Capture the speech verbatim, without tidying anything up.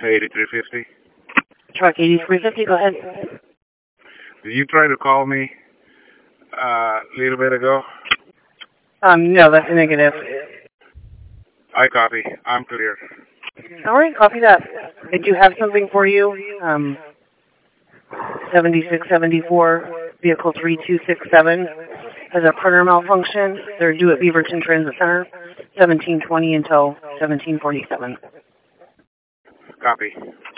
eighty-three fifty. Truck eighty-three fifty, go ahead. Did you try to call me uh, a little bit ago? Um, no, that's negative. I copy. I'm clear. All right, copy that. I do have something for you. Um, seventy-six seventy-four, vehicle three two six seven has a printer malfunction. They're due at Beaverton Transit Center, seventeen twenty until seventeen forty-seven. Copy.